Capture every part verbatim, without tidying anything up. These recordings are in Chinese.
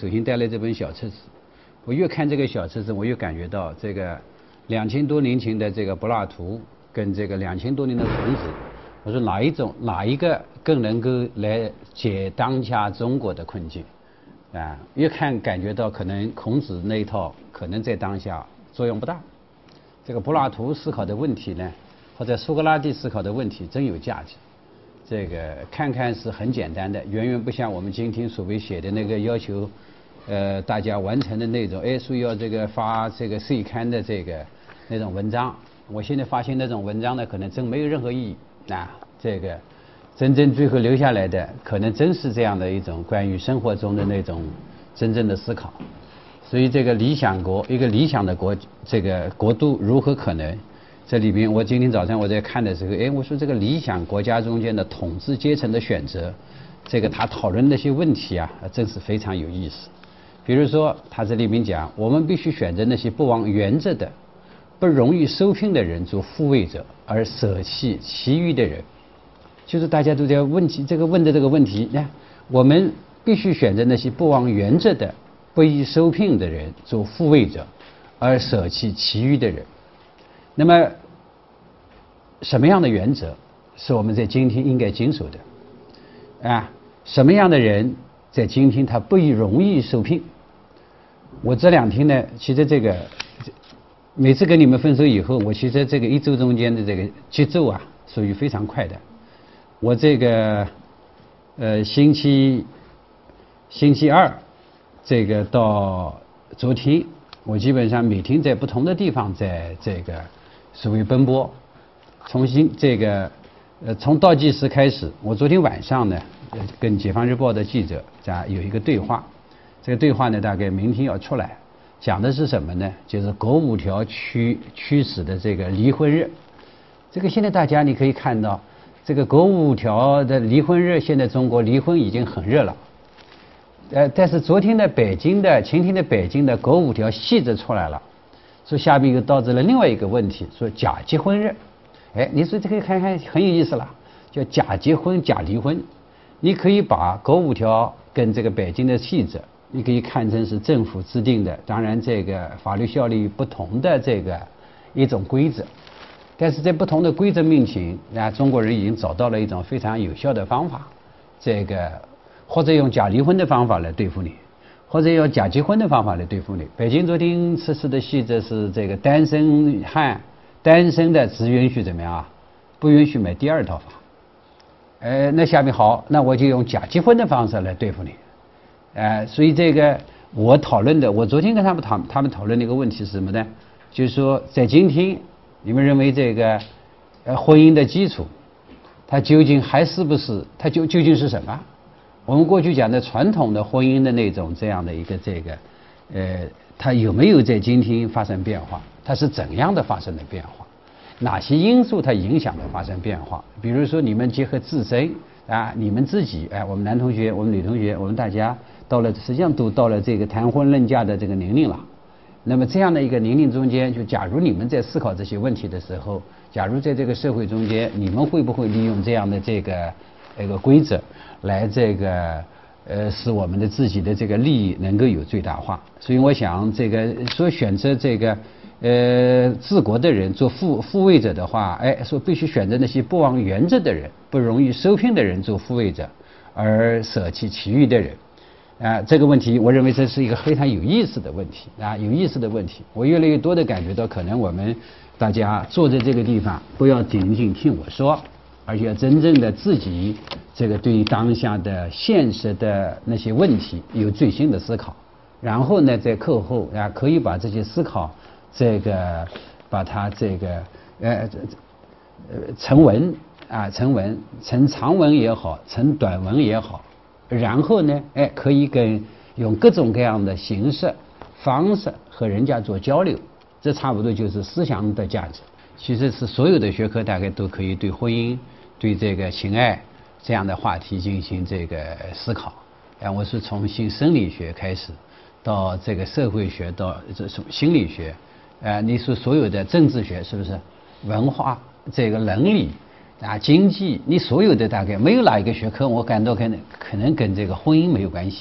手心带来这本小册子，我越看这个小册子，我越感觉到这个两千多年前的这个柏拉图跟这个两千多年的孔子，我说哪一种哪一个更能够来解当下中国的困境啊？越看感觉到可能孔子那一套可能在当下作用不大，这个柏拉图思考的问题呢，或者苏格拉底思考的问题真有价值。这个看看是很简单的，远远不像我们今天所谓写的那个要求，呃，大家完成的那种，哎，说要这个发这个岁刊的这个那种文章。我现在发现那种文章呢，可能真没有任何意义啊。这个真正最后留下来的，可能真是这样的一种关于生活中的那种真正的思考。所以这个理想国，一个理想的国，这个国度如何可能？这里边，我今天早上我在看的时候，哎，我说这个理想国家中间的统治阶层的选择，这个他讨论那些问题啊，真是非常有意思。比如说，他这里面讲，我们必须选择那些不忘原则的、不容易受聘的人做护卫者，而舍弃其余的人。就是大家都在问题，这个问的这个问题呢，我们必须选择那些不忘原则的、不易受聘的人做护卫者，而舍弃其余的人。那么，什么样的原则是我们在今天应该谨守的？啊，什么样的人在今天他不易容易受聘？我这两天呢，其实这个每次跟你们分手以后，我其实这个一周中间的这个节奏啊，属于非常快的。我这个呃星期星期二这个到昨天，我基本上每天在不同的地方在这个所谓奔波。重新这个呃从倒计时开始，我昨天晚上呢跟解放日报的记者啊有一个对话，这个对话呢大概明天要出来，讲的是什么呢？就是国五条驱驱使的这个离婚日。这个现在大家你可以看到，这个国五条的离婚日，现在中国离婚已经很热了。呃，但是昨天的北京的前天的北京的国五条细则出来了，说下面又导致了另外一个问题，说假结婚日。哎，你说这个看看很有意思了，叫假结婚假离婚。你可以把国五条跟这个北京的细则，你可以看成是政府制定的，当然这个法律效力不同的这个一种规则。但是在不同的规则面前，那中国人已经找到了一种非常有效的方法，这个或者用假离婚的方法来对付你，或者用假结婚的方法来对付你。北京昨天实施的细则是这个单身汉。单身的只允许怎么样啊？不允许买第二套房。呃，那下面好，那我就用假结婚的方式来对付你。呃，所以这个我讨论的，我昨天跟他们讨他们讨论的一个问题是什么呢？就是说，在今天，你们认为这个呃婚姻的基础，它究竟还是不是？它究究竟是什么？我们过去讲的传统的婚姻的那种这样的一个这个呃，它有没有在今天发生变化？它是怎样的发生的变化？哪些因素它影响的发生变化？比如说你们结合自身啊，你们自己哎，我们男同学，我们女同学，我们大家到了实际上都到了这个谈婚论嫁的这个年龄了。那么这样的一个年龄中间，就假如你们在思考这些问题的时候，假如在这个社会中间，你们会不会利用这样的这个一个规则来这个呃使我们的自己的这个利益能够有最大化？所以我想这个说选择这个。呃，治国的人做护护卫者的话，哎，说必须选择那些不忘原则的人、不容易受聘的人做护卫者，而舍弃其余的人。啊，这个问题，我认为这是一个非常有意思的问题啊，有意思的问题。我越来越多的感觉到，可能我们大家坐在这个地方，不要仅仅听我说，而且要真正的自己这个对当下的现实的那些问题有最新的思考，然后呢，在课后啊，可以把这些思考。这个把它这个呃呃成文啊成文成长文也好，成短文也好，然后呢，哎，可以跟用各种各样的形式方式和人家做交流，这差不多就是思想的价值。其实是所有的学科大概都可以对婚姻、对这个情爱这样的话题进行这个思考。哎，我是从新生理学开始，到这个社会学，到这种心理学。呃，你说所有的政治学是不是？文化这个伦理啊，经济，你所有的大概没有哪一个学科，我感到可能可能跟这个婚姻没有关系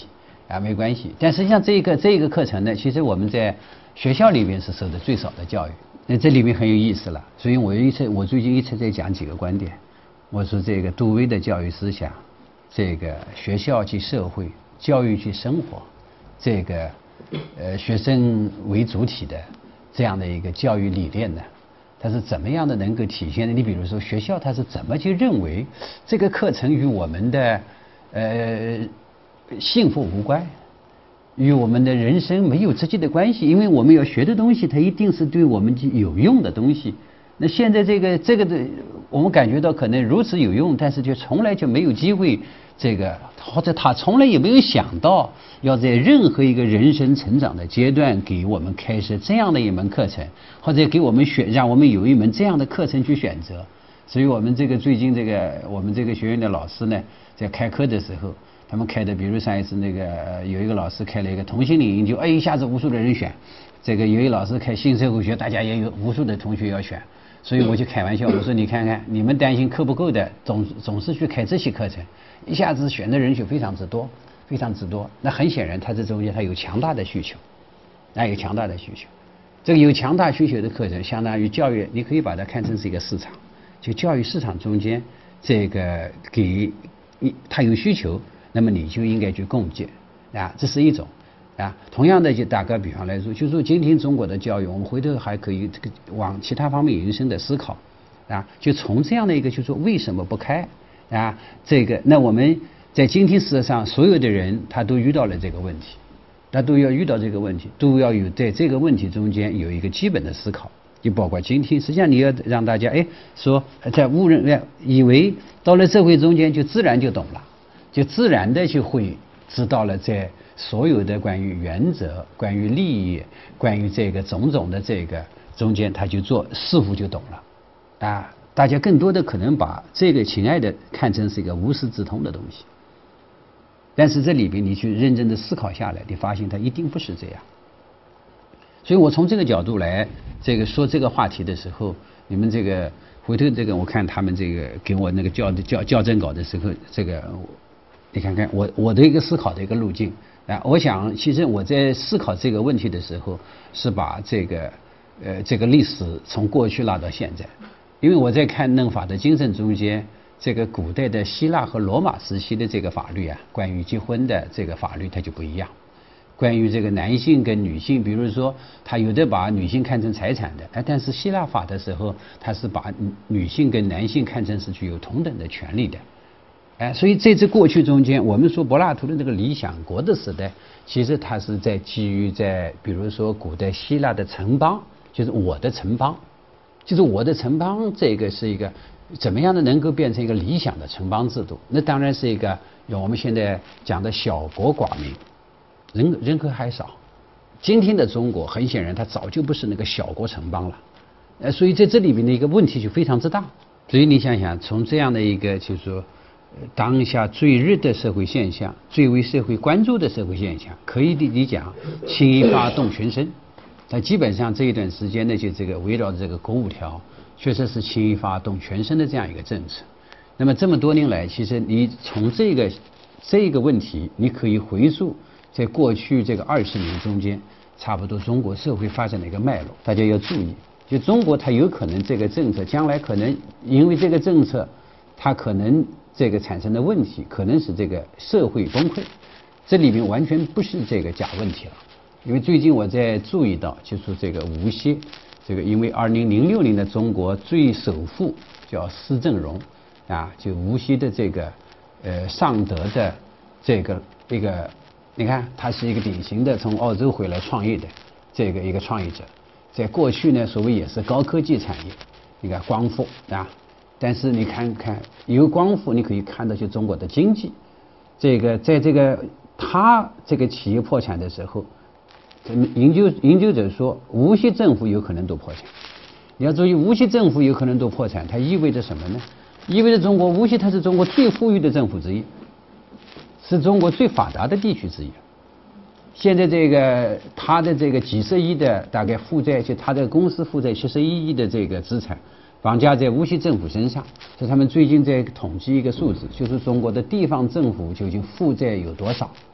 啊，没关系。但实际上这一个这一个课程呢，其实我们在学校里边是受的最少的教育。那这里面很有意思了，所以我一直我最近一直在讲几个观点。我说这个杜威的教育思想，这个学校及社会，教育及生活，这个呃学生为主体的这样的一个教育理念呢，它是怎么样的能够体现的？你比如说学校它是怎么去认为这个课程与我们的呃幸福无关，与我们的人生没有直接的关系，因为我们要学的东西它一定是对我们有用的东西。那现在这个这个的我们感觉到可能如此有用，但是却从来就没有机会，这个或者他从来也没有想到要在任何一个人生成长的阶段给我们开设这样的一门课程，或者给我们选让我们有一门这样的课程去选择。所以我们这个最近这个我们这个学院的老师呢，在开课的时候，他们开的，比如上一次那个有一个老师开了一个同性恋研究，哎，一下子无数的人选。这个有一个老师开新社会学，大家也有无数的同学要选。所以我就开玩笑，我说你看看，你们担心课不够的，总总是去开这些课程，一下子选的人就非常之多，非常之多。那很显然，它这中间它有强大的需求，那有强大的需求。这个有强大需求的课程，相当于教育，你可以把它看成是一个市场，就教育市场中间这个给你它有需求，那么你就应该去供给啊，这是一种。啊，同样的，就打个比方来说，就是说今天中国的教育，我们回头还可以这个往其他方面延伸的思考，啊，就从这样的一个，就是说为什么不开啊？这个，那我们在今天事实上，所有的人他都遇到了这个问题，他都要遇到这个问题，都要有在这个问题中间有一个基本的思考，就包括今天，实际上你要让大家哎说在误认以为到了社会中间就自然就懂了，就自然的就会知道了在。所有的关于原则、关于利益、关于这个种种的这个中间，他就做似乎就懂了啊！大家更多的可能把这个亲爱的看成是一个无师自通的东西，但是这里边你去认真的思考下来，你发现它一定不是这样。所以我从这个角度来这个说这个话题的时候，你们这个回头这个我看他们这个给我那个校校校正稿的时候，这个你看看我我的一个思考的一个路径。啊，我想，其实我在思考这个问题的时候，是把这个呃这个历史从过去拉到现在，因为我在看《论法的精神》中间，这个古代的希腊和罗马时期的这个法律啊，关于结婚的这个法律它就不一样。关于这个男性跟女性，比如说他有的把女性看成财产的，哎，但是希腊法的时候，他是把女性跟男性看成是具有同等的权利的。哎，所以在这过去中间，我们说柏拉图的这个理想国的时代，其实它是在基于在比如说古代希腊的城邦，就是我的城邦，就是我的城邦，这个是一个怎么样的能够变成一个理想的城邦制度？那当然是一个有我们现在讲的小国寡民，人人口还少。今天的中国很显然它早就不是那个小国城邦了，呃，所以在这里面的一个问题就非常之大。所以你想想，从这样的一个就是说。当下最热的社会现象，最为社会关注的社会现象，可以理讲轻易发动全身。它基本上这一段时间呢，就这个围绕这个国五条，确实是轻易发动全身的这样一个政策。那么这么多年来，其实你从这个这个问题，你可以回溯在过去这个二十年中间，差不多中国社会发展的一个脉络。大家要注意，就中国它有可能这个政策将来可能因为这个政策，它可能。这个产生的问题可能是这个社会崩溃，这里面完全不是这个假问题了。因为最近我在注意到，就是这个无锡，这个因为二零零六年的中国最首富叫施正荣啊，就无锡的这个呃尚德的这个一个，你看他是一个典型的从澳洲回来创业的这个一个创业者，在过去呢，所谓也是高科技产业，你看光伏啊。但是你看看有光伏，你可以看到就中国的经济，这个在这个他这个企业破产的时候，研究研究者说无锡政府有可能都破产。你要注意，无锡政府有可能都破产，它意味着什么呢？意味着中国无锡它是中国最富裕的政府之一，是中国最发达的地区之一。现在这个他的这个几十亿的大概负债，就他的公司负债七十一亿的这个资产。绑架在无锡政府身上，所以他们最近在统计一个数字，就是中国的地方政府究竟负债有多少？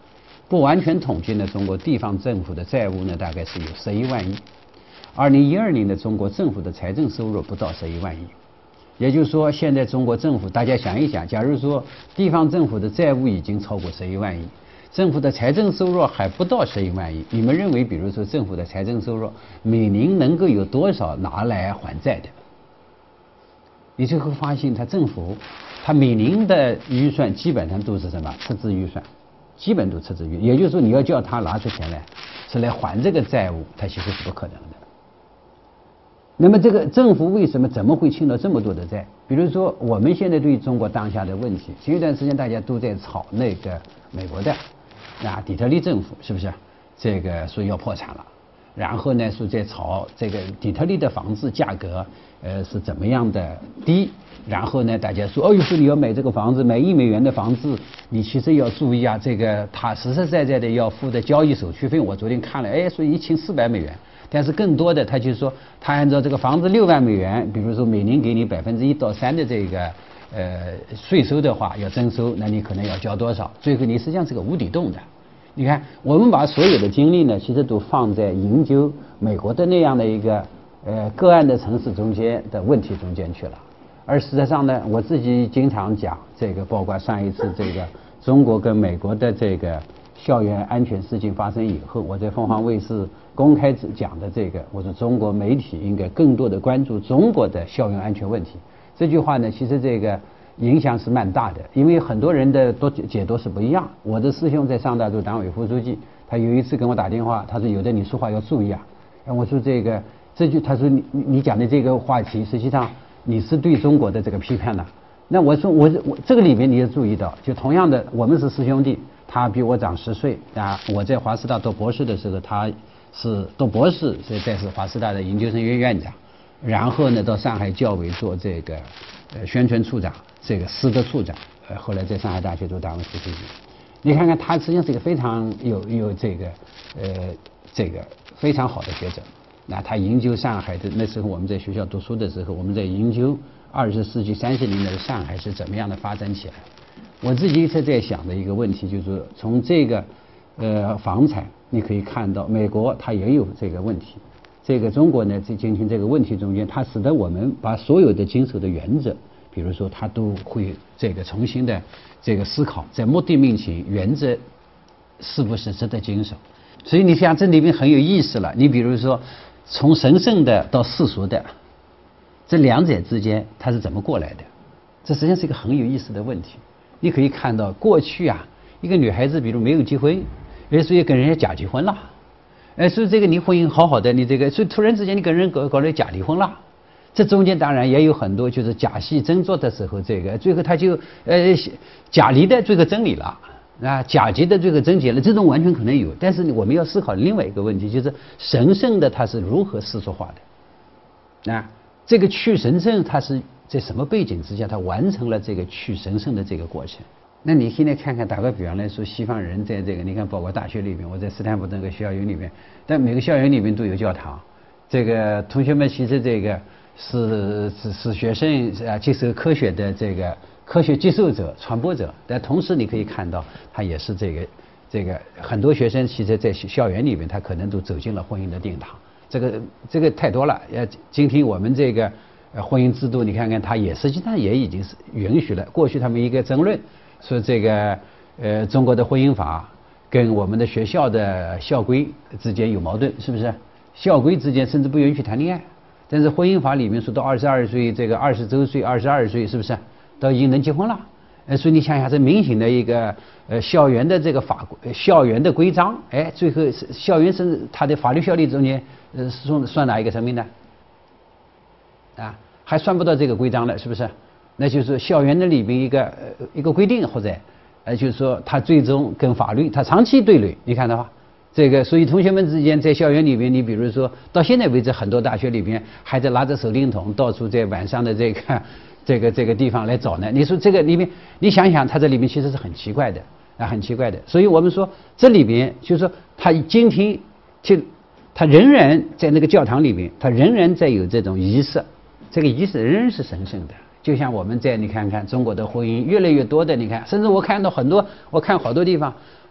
不完全统计呢，中国地方政府的债务呢大概是有十一万亿。二零一二年的中国政府的财政收入不到十一万亿，也就是说，现在中国政府大家想一想，假如说地方政府的债务已经超过十一万亿，政府的财政收入还不到十一万亿，你们认为，比如说政府的财政收入每年能够有多少拿来还债的？你就会发现，它政府它每年的预算基本上都是什么赤字预算，基本都赤字预算，也就是说，你要叫他拿出钱来是来还这个债务，它其实是不可能的。那么这个政府为什么怎么会欠了这么多的债？比如说我们现在对中国当下的问题，前一段时间大家都在炒那个美国的啊底特律政府是不是？这个说要破产了，然后呢说在炒这个底特律的房子价格呃是怎么样的低，然后呢大家说哦，说你要买这个房子，买一美元的房子，你其实要注意啊，这个他实实在在的要付的交易手续费，我昨天看了，哎，说一千四百美元。但是更多的，他就是说，他按照这个房子六万美元，比如说每年给你百分之一到三的这个呃税收的话，要征收，那你可能要交多少？最后你实际上是个无底洞的。你看，我们把所有的精力呢，其实都放在研究美国的那样的一个呃个案的城市中间的问题中间去了。而实际上呢，我自己经常讲这个，包括上一次这个中国跟美国的这个校园安全事情发生以后，我在凤凰卫视公开讲的这个，我说中国媒体应该更多的关注中国的校园安全问题。这句话呢，其实这个影响是蛮大的，因为很多人的都解读是不一样。我的师兄在上大洲党委副书记，他有一次跟我打电话，他说有的你说话要注意啊。我说这个这句，他说你你讲的这个话题，实际上你是对中国的这个批判了。那我说我我这个里面你也注意到，就同样的，我们是师兄弟，他比我长十岁啊。我在华师大读博士的时候，他是读博士，所以在是华师大的研究生院院长，然后呢到上海教委做这个呃宣传处长，这个师德处长，呃后来在上海大学做党委副书记。你看看他实际上是一个非常有有这个呃这个非常好的学者。那他研究上海的，那时候我们在学校读书的时候，我们在研究二十世纪三十年代的上海是怎么样的发展起来。我自己一直在想的一个问题就是，从这个呃房产你可以看到，美国它也有这个问题，这个中国呢在进行这个问题中间，它使得我们把所有的经手的原则，比如说它都会这个重新的这个思考，在目的面前原则是不是值得经手。所以你想这里面很有意思了，你比如说从神圣的到世俗的这两者之间它是怎么过来的，这实际上是一个很有意思的问题。你可以看到过去啊，一个女孩子比如没有结婚，哎，所以跟人家假结婚了，哎，所以这个你婚姻好好的，你这个所以突然之间你跟人搞搞来假离婚了，这中间当然也有很多就是假戏真做的时候，这个最后他就呃假离的最后真离了啊，假结的最后真结了，这种完全可能有。但是我们要思考另外一个问题，就是神圣的它是如何世俗化的啊？这个去神圣它是在什么背景之下，它完成了这个去神圣的这个过程？那你现在看看，打个比方来说，西方人在这个，你看，包括大学里面，我在斯坦福那个校园里面，但每个校园里面都有教堂。这个同学们其实这个是是是学生啊，接受科学的这个科学接受者、传播者，但同时你可以看到，他也是这个这个很多学生其实在校园里面，他可能都走进了婚姻的殿堂。这个这个太多了。呃，今天我们这个呃婚姻制度，你看看，它也实际上也已经是允许了。过去他们一个争论说这个呃中国的婚姻法跟我们的学校的校规之间有矛盾，是不是？校规之间甚至不允许谈恋爱，但是婚姻法里面说到二十二岁，这个二十周岁、二十二岁，是不是都已经能结婚了？呃，所以你想想，这明显的一个呃校园的这个法校园的规章，哎，最后是校园甚至它的法律效力中间，呃，算算哪一个层面呢？啊，还算不到这个规章了，是不是？那就是校园的里边一个呃一个规定，或者呃就是说它最终跟法律它长期对垒，你看到吧？这个，所以同学们之间在校园里边，你比如说到现在为止，很多大学里边还在拿着手电筒到处在晚上的这个这个这个地方来找呢。你说这个里面，你想想，它这里面其实是很奇怪的啊，很奇怪的。所以我们说这里边就是说，他今天就他仍然在那个教堂里面，他仍然在有这种仪式，这个仪式仍然是神圣的。就像我们在你看看中国的婚姻越来越多的，你看，甚至我看到很多，我看好多地方。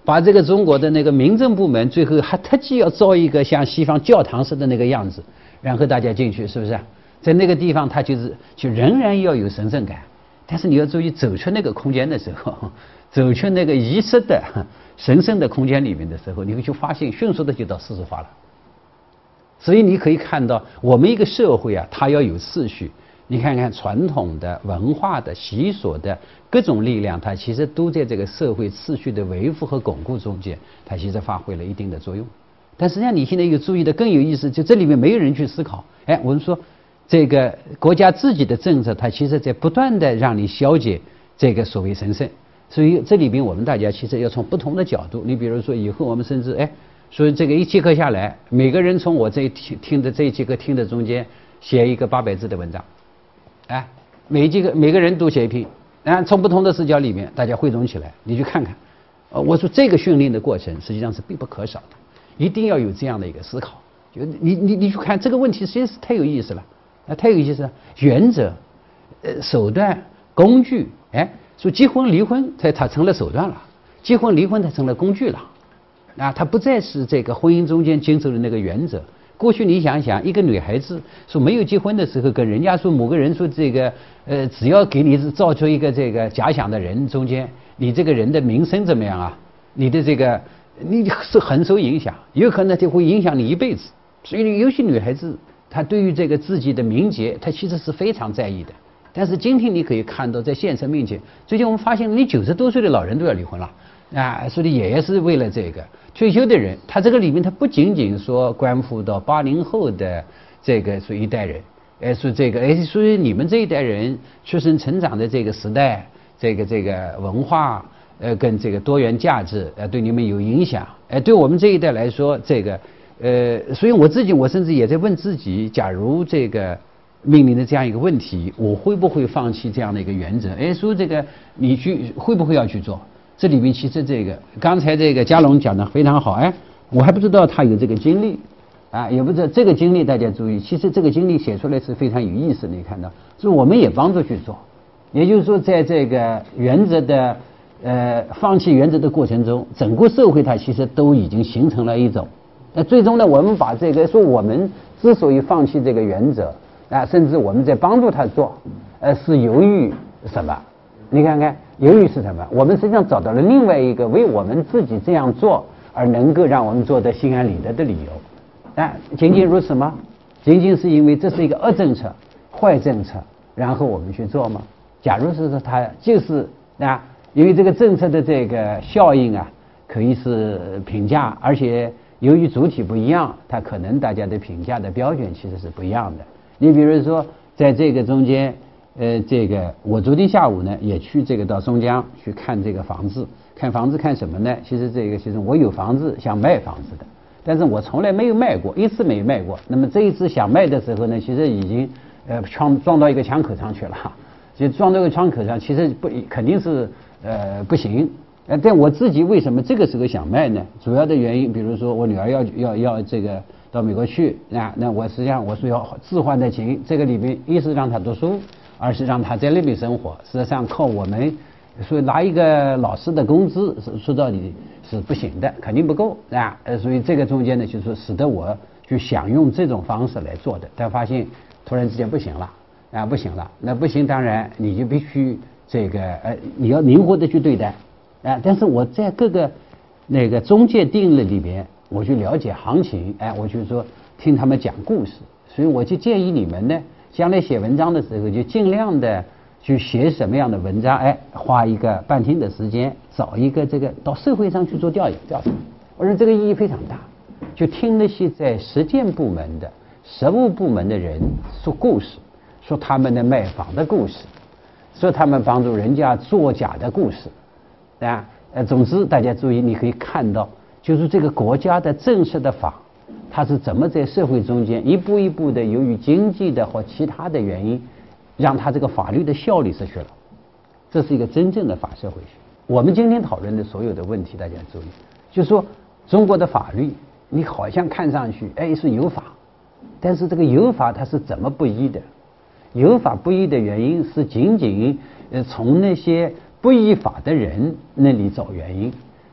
把这个中国的那个民政部门最后还特地要造一个像西方教堂似的那个样子，然后大家进去，是不是？在那个地方，它就是就仍然要有神圣感，但是你要注意，走出那个空间的时候，走出那个仪式的神圣的空间里面的时候，你会去发现，迅速的就到世俗化了。所以你可以看到，我们一个社会啊，它要有秩序。你看看传统的文化的习俗的各种力量，它其实都在这个社会秩序的维护和巩固中间，它其实发挥了一定的作用。但实际上你现在有注意的更有意思，就这里面没有人去思考。哎，我们说这个国家自己的政策，它其实在不断的让你消解这个所谓神圣。所以这里边我们大家其实要从不同的角度，你比如说以后我们甚至哎，所以这个一节课下来，每个人从我这一听听的这一节课听的中间写一个八百字的文章。哎，每几个每个人都写一篇，啊，从不同的视角里面，大家汇总起来，你去看看。呃，我说这个训练的过程实际上是必不可少的，一定要有这样的一个思考。就你你你去看这个问题，实际上是太有意思了，啊，太有意思了。原则、呃，手段、工具，哎，说结婚离婚，才它成了手段了；结婚离婚，它成了工具了。啊，它不再是这个婚姻中间坚守的那个原则。过去你想想，一个女孩子说没有结婚的时候，跟人家说某个人说这个呃，只要给你造出一个这个假想的人，中间你这个人的名声怎么样啊？你的这个你是很受影响，有可能就会影响你一辈子。所以有些女孩子她对于这个自己的名节，她其实是非常在意的。但是今天你可以看到，在现实面前，最近我们发现，你九十多岁的老人都要离婚了。啊，所以也是为了这个退休的人，他这个里面他不仅仅说关乎到八零后的这个属于一代人，哎，说这个哎，所以你们这一代人出生成长的这个时代，这个这个文化呃跟这个多元价值呃对你们有影响，哎，对我们这一代来说，这个呃，所以我自己我甚至也在问自己，假如这个面临的这样一个问题，我会不会放弃这样的一个原则？哎，说这个你去会不会要去做？这里面其实这个刚才这个嘉龙讲的非常好，哎，我还不知道他有这个经历啊，也不知道这个经历，大家注意，其实这个经历写出来是非常有意思的，你看到，所以我们也帮助去做，也就是说，在这个原则的呃放弃原则的过程中，整个社会它其实都已经形成了一种，那最终呢，我们把这个说我们之所以放弃这个原则啊，甚至我们在帮助他做，呃，是由于什么？你看看，由于是什么？我们实际上找到了另外一个为我们自己这样做而能够让我们做得心安理得的理由。啊，仅仅如此吗？仅仅是因为这是一个恶政策、坏政策，然后我们去做吗？假如是说它就是啊，因为这个政策的这个效应啊，可以是评价，而且由于主体不一样，它可能大家的评价的标准其实是不一样的。你比如说，在这个中间。呃，这个我昨天下午呢也去这个到松江去看这个房子，看房子看什么呢？其实这个其实我有房子想卖房子的，但是我从来没有卖过，一次没有卖过。那么这一次想卖的时候呢，其实已经呃撞撞到一个枪口上去了，就撞到一个枪口上，其实不肯定是呃不行。呃，但我自己为什么这个时候想卖呢？主要的原因，比如说我女儿要要要这个到美国去，那那我实际上我是要置换的情，这个里面一是让她读书。而是让他在那边生活，实际上靠我们，所以拿一个老师的工资，说到底是不行的，肯定不够啊。呃，所以这个中间呢，就是使得我去想用这种方式来做的，但发现突然之间不行了啊，不行了，那不行，当然你就必须这个呃，你要灵活的去对待啊。但是我在各个那个中介定律里边，我去了解行情，哎，我就说听他们讲故事，所以我就建议你们呢。将来写文章的时候，就尽量的去写什么样的文章，哎，花一个半天的时间，找一个这个到社会上去做调研调查。我说这个意义非常大，就听那些在实践部门的、实务部门的人说故事，说他们的卖房的故事，说他们帮助人家作假的故事，啊，呃，总之大家注意，你可以看到，就是这个国家的正式的法。它是怎么在社会中间一步一步的，由于经济的或其他的原因，让它这个法律的效力失去了？这是一个真正的法社会学。我们今天讨论的所有的问题，大家注意，就是说中国的法律，你好像看上去哎是有法，但是这个有法它是怎么不依的？有法不依的原因是仅仅呃从那些不依法的人那里找原因。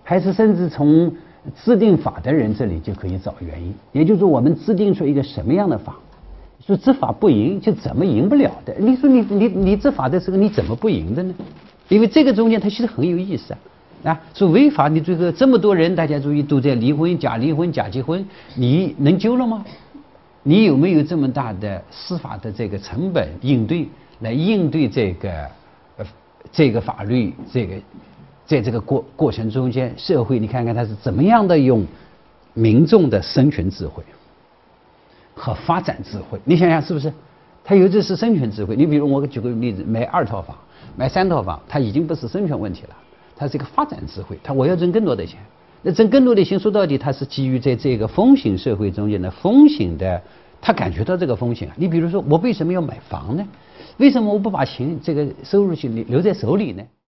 还是甚至从制定法的人这里就可以找原因？也就是说，我们制定出一个什么样的法，说执法不赢就怎么赢不了的？你说你你你执法的时候你怎么不赢的呢？因为这个中间它其实很有意思啊。啊，说违法，你这个这么多人，大家注意都在离婚、假离婚、假结婚，你能救了吗？你有没有这么大的司法的这个成本应对来应对这个呃这个法律这个在这个过过程中间，社会你看看它是怎么样的用民众的生存智慧和发展智慧，你想想是不是？它有的是生存智慧。你比如我举个例子，买二套房、买三套房，它已经不是生存问题了。它是一个发展智慧，它我要挣更多的钱，那挣更多的钱，说到底它是基于在这个风险社会中间的风险的，他感觉到这个风险啊。你比如说，我为什么要买房呢？为什么我不把钱这个收入去留在手里呢？